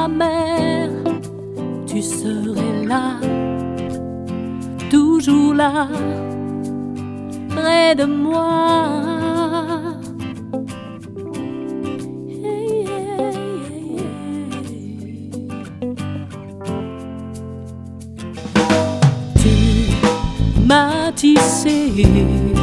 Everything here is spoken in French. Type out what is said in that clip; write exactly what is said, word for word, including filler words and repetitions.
ma mère, tu serais là, toujours là, près de moi. Hey, hey, hey, hey. Tu m'as tissé